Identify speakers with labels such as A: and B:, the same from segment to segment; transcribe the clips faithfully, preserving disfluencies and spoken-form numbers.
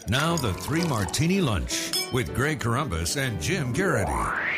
A: Now the Three Martini Lunch with Greg Corombos and Jim Garrity.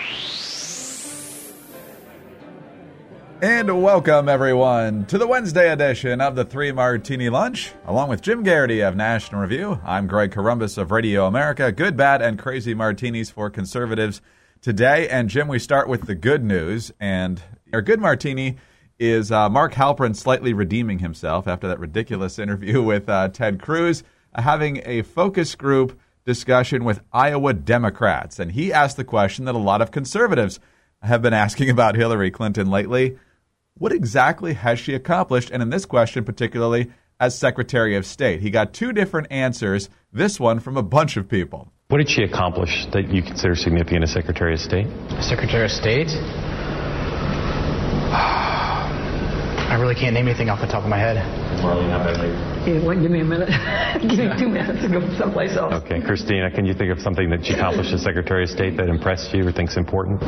B: And welcome, everyone, to the Wednesday edition of the Three Martini Lunch. Along with Jim Garrity of National Review, I'm Greg Corombos of Radio America. Good, bad, and crazy martinis for conservatives today. And Jim, we start with the good news. And our good martini is uh, Mark Halperin slightly redeeming himself after that ridiculous interview with uh, Ted Cruz, uh, having a focus group discussion with Iowa Democrats. And he asked the question that a lot of conservatives have been asking about Hillary Clinton lately. What exactly has she accomplished? And in this question, particularly as Secretary of State, he got two different answers, this one from a bunch of people.
C: What did she accomplish that you consider significant as Secretary of State?
D: Secretary of State? I really can't name anything off the top of my head.
E: Yeah, wait, give me a minute. Give me two minutes to go someplace else.
C: Okay, Christina, can you think of something that she accomplished as Secretary of State that impressed you or thinks important?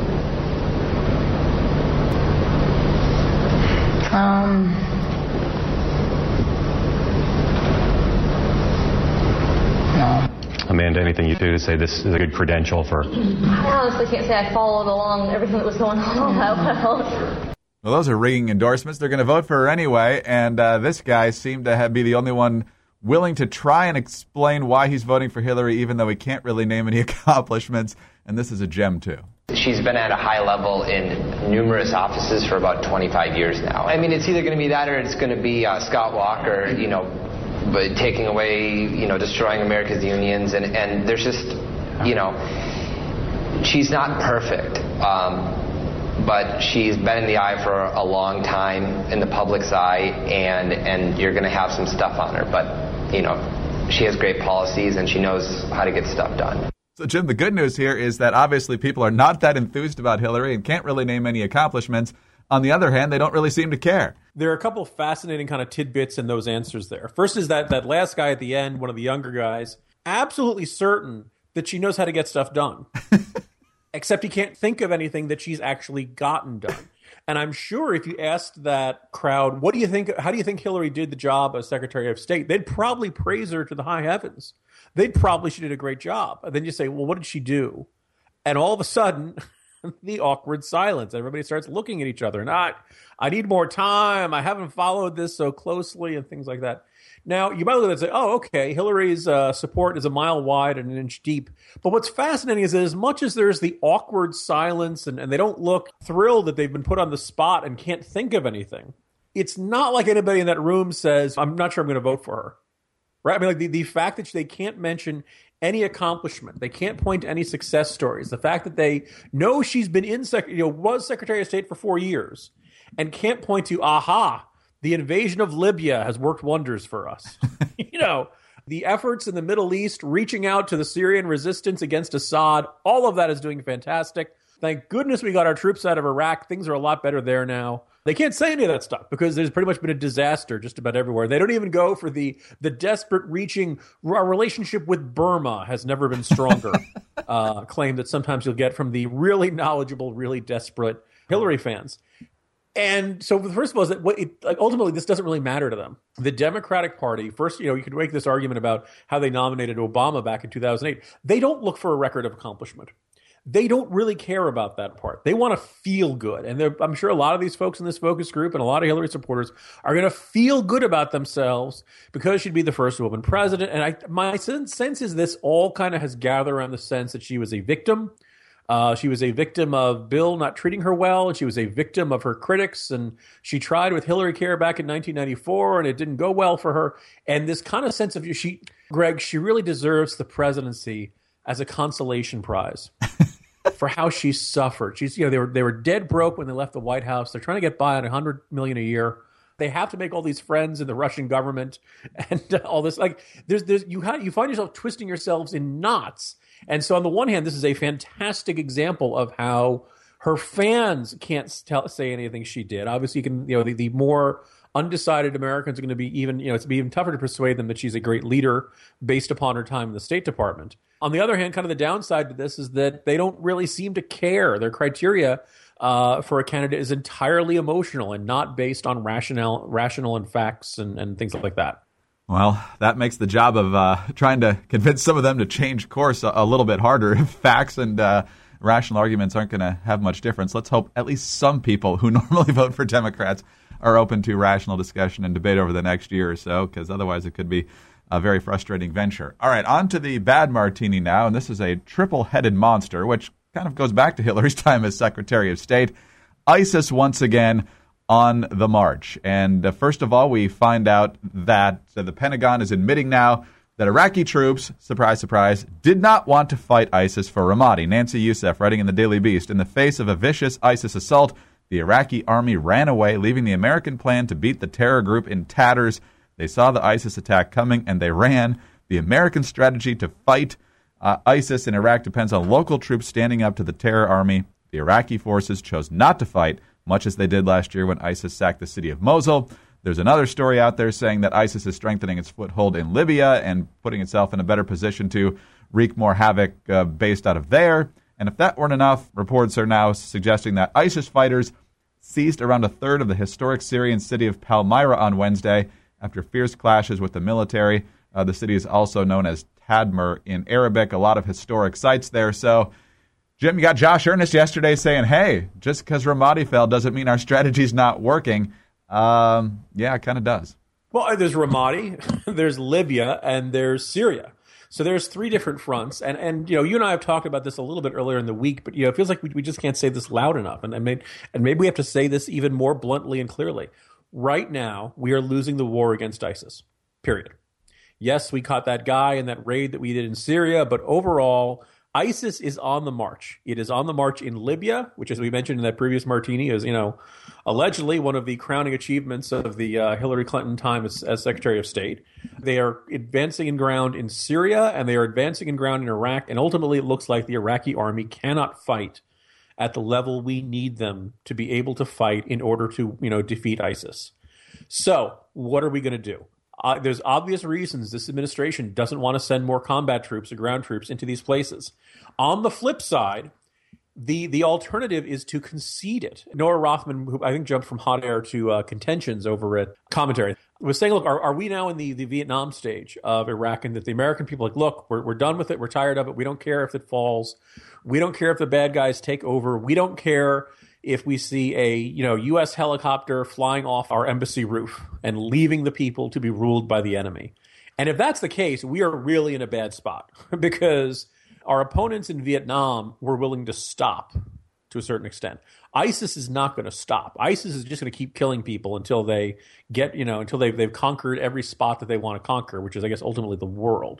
E: Um, no.
C: Amanda, anything you do to say this is a good credential for...
F: I honestly can't say I followed along everything that was going on all that well.
B: Well, those are ringing endorsements. They're going to vote for her anyway, and uh, this guy seemed to have, be the only one willing to try and explain why he's voting for Hillary, even though he can't really name any accomplishments, and this is a gem, too.
G: She's been at a high level in numerous offices for about twenty-five years now. I mean, it's either going to be that or it's going to be uh, Scott Walker, you know, but taking away, you know, destroying America's unions. And, and there's just, you know, she's not perfect, um, but she's been in the eye for a long time in the public's eye, and, and you're going to have some stuff on her. But, you know, she has great policies and she knows how to get stuff done.
B: So, Jim, the good news here is that obviously people are not that enthused about Hillary and can't really name any accomplishments. On the other hand, they don't really seem to care.
H: There are a couple of fascinating kind of tidbits in those answers there. First is that that last guy at the end, one of the younger guys, absolutely certain that she knows how to get stuff done. Except he can't think of anything that she's actually gotten done. And I'm sure if you asked that crowd, what do you think, how do you think Hillary did the job as Secretary of State? They'd probably praise her to the high heavens. They'd probably, she did a great job. And then you say, well, what did she do? And all of a sudden, the awkward silence. Everybody starts looking at each other. And I, I need more time. I haven't followed this so closely and things like that. Now, you might look at it and say, oh, okay, Hillary's uh, support is a mile wide and an inch deep. But what's fascinating is that as much as there's the awkward silence and, and they don't look thrilled that they've been put on the spot and can't think of anything, it's not like anybody in that room says, I'm not sure I'm going to vote for her. Right? I mean, like the, the fact that they can't mention any accomplishment, they can't point to any success stories, the fact that they know she's been in, sec- you know, was Secretary of State for four years and can't point to, aha, the invasion of Libya has worked wonders for us. You know, the efforts in the Middle East, reaching out to the Syrian resistance against Assad, all of that is doing fantastic. Thank goodness we got our troops out of Iraq. Things are a lot better there now. They can't say any of that stuff because there's pretty much been a disaster just about everywhere. They don't even go for the the desperate reaching. Our relationship with Burma has never been stronger. uh, claim that sometimes you'll get from the really knowledgeable, really desperate Hillary fans. And so, first of all, is that what it, like, ultimately this doesn't really matter to them. The Democratic Party, first, you know, you could make this argument about how they nominated Obama back in two thousand eight. They don't look for a record of accomplishment. They don't really care about that part. They want to feel good. And I'm sure a lot of these folks in this focus group and a lot of Hillary supporters are going to feel good about themselves because she'd be the first woman president. And I, my sense, sense is this all kind of has gathered around the sense that she was a victim. Uh, she was a victim of Bill not treating her well. She was a victim of her critics. And she tried with Hillary Care back in nineteen ninety-four, and it didn't go well for her. And this kind of sense of, she, Greg, she really deserves the presidency as a consolation prize. For how she suffered. She's, you know, they were they were dead broke when they left the White House. They're trying to get by on a hundred million a year. They have to make all these friends in the Russian government and uh, all this. Like, there's there's you have, you find yourself twisting yourselves in knots. And so, on the one hand, this is a fantastic example of how her fans can't tell, say anything she did. Obviously, you can, you know, the, the more undecided Americans are going to be even, you know, it's be even tougher to persuade them that she's a great leader based upon her time in the State Department. On the other hand, kind of the downside to this is that they don't really seem to care. Their criteria uh, for a candidate is entirely emotional and not based on rational, rational and facts and, and things like that.
B: Well, that makes the job of uh, trying to convince some of them to change course a, a little bit harder. If facts and uh, rational arguments aren't going to have much difference, let's hope at least some people who normally vote for Democrats are open to rational discussion and debate over the next year or so, because otherwise it could be a very frustrating venture. All right, on to the bad martini now, and this is a triple-headed monster, which kind of goes back to Hillary's time as Secretary of State. ISIS once again on the march. And uh, first of all, we find out that uh, the Pentagon is admitting now that Iraqi troops, surprise, surprise, did not want to fight ISIS for Ramadi. Nancy Youssef, writing in the Daily Beast, in the face of a vicious ISIS assault, the Iraqi army ran away, leaving the American plan to beat the terror group in tatters. They saw the ISIS attack coming, and they ran. The American strategy to fight uh, ISIS in Iraq depends on local troops standing up to the terror army. The Iraqi forces chose not to fight, much as they did last year when ISIS sacked the city of Mosul. There's another story out there saying that ISIS is strengthening its foothold in Libya and putting itself in a better position to wreak more havoc uh, based out of there. And if that weren't enough, reports are now suggesting that ISIS fighters seized around a third of the historic Syrian city of Palmyra on Wednesday after fierce clashes with the military. Uh, the city is also known as Tadmur in Arabic, a lot of historic sites there. So, Jim, you got Josh Earnest yesterday saying, hey, just because Ramadi fell doesn't mean our strategy's not working. Um, yeah, it kind of does.
H: Well, there's Ramadi, there's Libya, and there's Syria. So there's three different fronts. And, and you know, you and I have talked about this a little bit earlier in the week, but you know, it feels like we, we just can't say this loud enough. And, and, maybe, and maybe we have to say this even more bluntly and clearly. Right now, we are losing the war against ISIS, period. Yes, we caught that guy in that raid that we did in Syria, but overall, ISIS is on the march. It is on the march in Libya, which, as we mentioned in that previous martini, is, you know, allegedly one of the crowning achievements of the uh, Hillary Clinton time as, as Secretary of State. They are advancing in ground in Syria, and they are advancing in ground in Iraq, and ultimately it looks like the Iraqi army cannot fight at the level we need them to be able to fight in order to, you know, defeat ISIS. So what are we going to do? Uh, there's obvious reasons this administration doesn't want to send more combat troops or ground troops into these places. On the flip side, the the alternative is to concede it. Noah Rothman, who I think jumped from hot air to uh, contentions over at commentary, was saying, look, are, are we now in the, the Vietnam stage of Iraq, and that the American people are like, look, we're, we're done with it. We're tired of it. We don't care if it falls. We don't care if the bad guys take over. We don't care if we see a, you know, U S helicopter flying off our embassy roof and leaving the people to be ruled by the enemy. And if that's the case, we are really in a bad spot because our opponents in Vietnam were willing to stop to a certain extent. ISIS is not going to stop. ISIS is just going to keep killing people until they get, you know, until they've, they've conquered every spot that they want to conquer, which is, I guess, ultimately the world.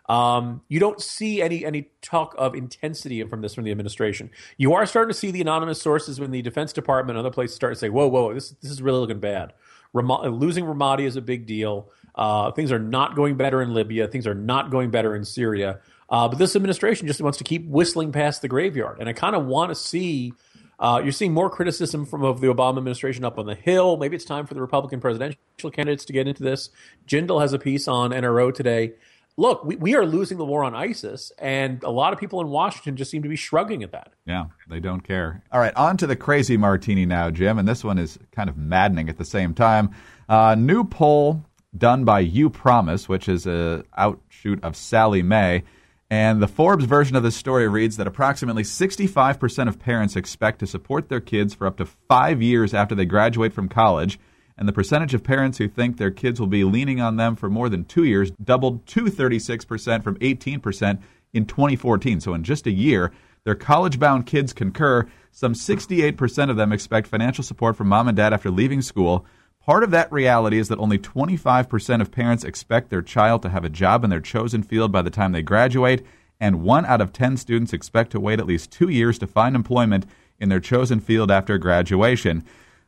H: Um, you don't see any any talk of intensity from this from the administration. You are starting to see the anonymous sources in the Defense Department and other places start to say, whoa, whoa, this, this is really looking bad. Ram- losing Ramadi is a big deal. Uh, things are not going better in Libya. Things are not going better in Syria. Uh, but this administration just wants to keep whistling past the graveyard. And I kind of want to see, uh, you're seeing more criticism from of the Obama administration up on the Hill. Maybe it's time for the Republican presidential candidates to get into this. Jindal has a piece on N R O today. Look, we, we are losing the war on ISIS, and a lot of people in Washington just seem to be shrugging at that.
B: Yeah, they don't care. All right, on to the crazy martini now, Jim, and this one is kind of maddening at the same time. Uh, new poll done by You Promise, which is a outshoot of Sally May, and the Forbes version of this story reads that approximately sixty-five percent of parents expect to support their kids for up to five years after they graduate from college. And the percentage of parents who think their kids will be leaning on them for more than two years doubled to thirty-six percent from eighteen percent in twenty fourteen. So in just a year, their college-bound kids concur. Some sixty-eight percent of them expect financial support from mom and dad after leaving school. Part of that reality is that only twenty-five percent of parents expect their child to have a job in their chosen field by the time they graduate, and one out of ten students expect to wait at least two years to find employment in their chosen field after graduation.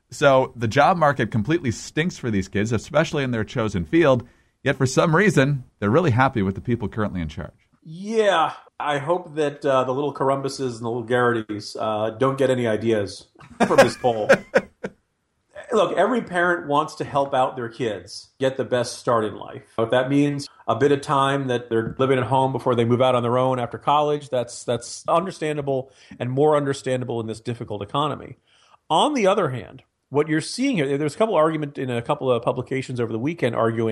B: So the job market completely stinks for these kids, especially in their chosen field, yet for some reason, they're really happy with the people currently in charge.
H: Yeah, I hope that uh, the little Carumbuses and the little Garrity's uh, don't get any ideas from this poll. Look, every parent wants to help out their kids get the best start in life. If that means a bit of time that they're living at home before they move out on their own after college, that's that's understandable and more understandable in this difficult economy. On the other hand, what you're seeing here, there's a couple of arguments in a couple of publications over the weekend arguing,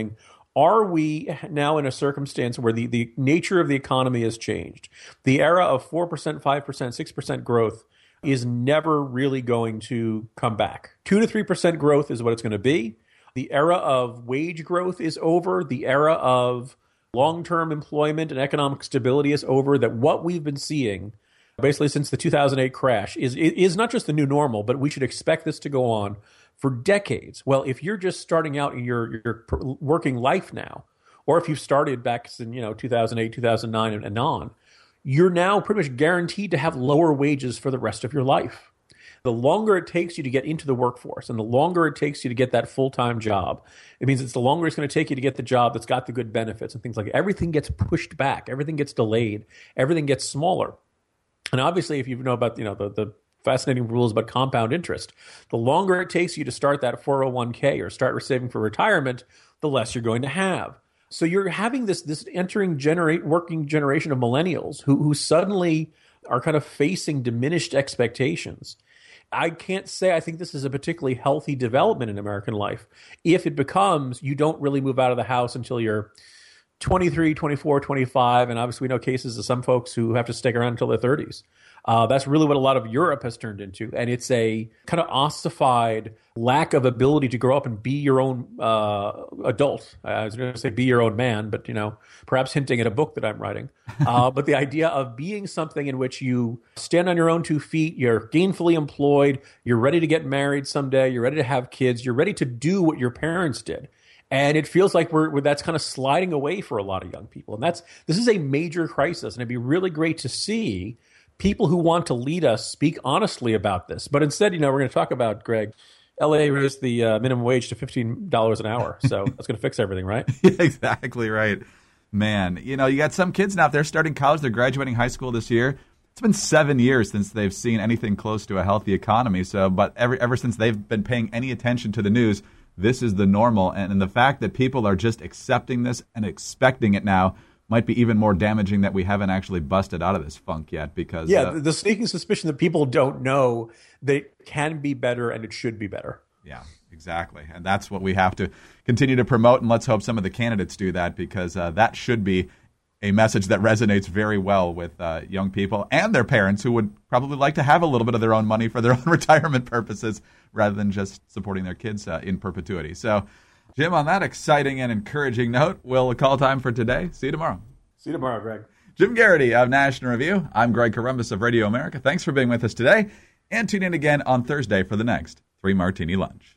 H: Are we now in a circumstance where the, the nature of the economy has changed? The era of four percent, five percent, six percent growth is never really going to come back. two to three percent growth is what it's going to be. The era of wage growth is over. The era of long-term employment and economic stability is over. That what we've been seeing basically since the two thousand eight crash is, is not just the new normal, but we should expect this to go on for decades. Well, if you're just starting out in your, your working life now, or if you've started back in, you know, two thousand eight, two thousand nine and, and on, you're now pretty much guaranteed to have lower wages for the rest of your life. The longer it takes you to get into the workforce and the longer it takes you to get that full-time job, it means it's the longer it's going to take you to get the job that's got the good benefits and things like that. Everything gets pushed back. Everything gets delayed. Everything gets smaller. And obviously, if you know about, you know, the, the fascinating rules about compound interest, the longer it takes you to start that four oh one k or start saving for retirement, the less you're going to have. So you're having this this entering generate working generation of millennials who who suddenly are kind of facing diminished expectations. I can't say I think this is a particularly healthy development in American life if it becomes you don't really move out of the house until you're twenty-three, twenty-four, twenty-five, and obviously we know cases of some folks who have to stick around until their thirties. Uh, that's really what a lot of Europe has turned into, and it's a kind of ossified lack of ability to grow up and be your own uh, adult. I was going to say be your own man, but you know, perhaps hinting at a book that I'm writing. Uh, but the idea of being something in which you stand on your own two feet, you're gainfully employed, you're ready to get married someday, you're ready to have kids, you're ready to do what your parents did. And it feels like we're, we're that's kind of sliding away for a lot of young people. And that's this is a major crisis. And it'd be really great to see people who want to lead us speak honestly about this. But instead, you know, we're going to talk about, Greg, L A raised the uh, minimum wage to fifteen dollars an hour. So that's going to fix everything, right?
B: Exactly right. Man, you know, you got some kids now, if they're starting college, they're graduating high school this year. It's been seven years since they've seen anything close to a healthy economy. So, but ever, ever since they've been paying any attention to the news, this is the normal. And, and the fact that people are just accepting this and expecting it now might be even more damaging that we haven't actually busted out of this funk yet. Because
H: yeah,
B: uh,
H: the sneaking suspicion that people don't know that it can be better and it should be better.
B: Yeah, exactly. And that's what we have to continue to promote. And let's hope some of the candidates do that, because uh, that should be a message that resonates very well with uh, young people and their parents who would probably like to have a little bit of their own money for their own retirement purposes rather than just supporting their kids uh, in perpetuity. So, Jim, on that exciting and encouraging note, we'll call time for today. See you tomorrow.
H: See you tomorrow, Greg.
B: Jim Garrity of National Review. I'm Greg Corombos of Radio America. Thanks for being with us today, and tune in again on Thursday for the next Three Martini Lunch.